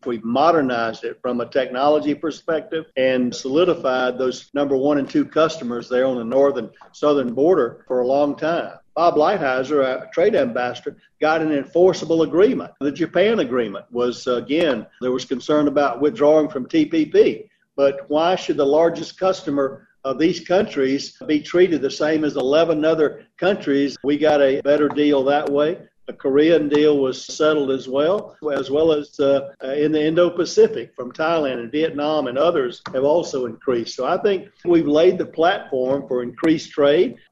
We've modernized it from a technology perspective and solidified those number 1 and 2 customers there on the northern southern border for a long time. Bob Lighthizer, our trade ambassador, got an enforceable agreement. The Japan agreement was, again, there was concern about withdrawing from TPP. But why should the largest customer of these countries be treated the same as 11 other countries? We got a better deal that way. The Korean deal was settled as well as in the Indo-Pacific from Thailand and Vietnam, and others have also increased. So I think we've laid the platform for increased trade.